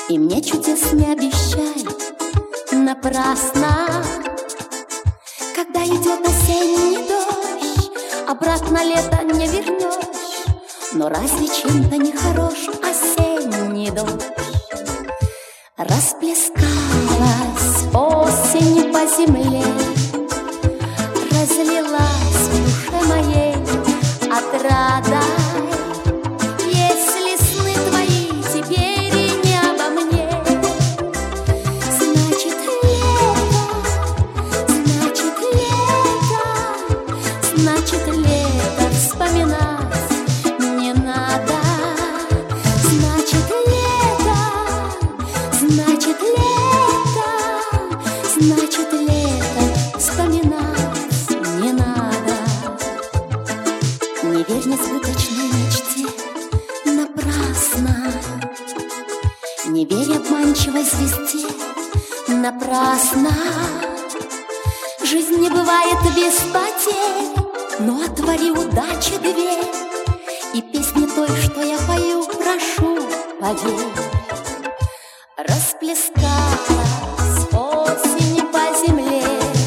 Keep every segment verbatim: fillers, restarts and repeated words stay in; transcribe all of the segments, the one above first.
И мне чудес не обещай напрасно. Когда идет осенний дождь, обратно лето не вернешь. Но разве чем-то не хорош осенний дождь? Расплескалась осень по земле, разлилась в душе моей отрада. Если сны твои теперь и не обо мне, значит лето, значит лето, значит лето вспоминать не надо. Значит лето, значит лето, значит лето вспоминать не надо. Не верь несбыточной мечте напрасно, не верь обманчивой звезде напрасно. Жизнь не бывает без потерь, но отвори удачи дверь, и песни той, что я пою, прошу, поверь. Расплескалась осень по земле,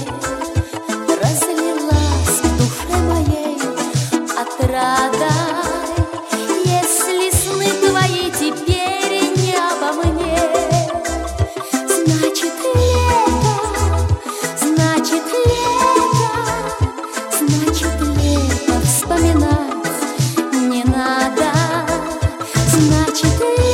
разлилась в душе моей отрада. Если сны твои теперь не обо мне, значит лето, значит лето, значит лето вспоминать не надо. Значит лето,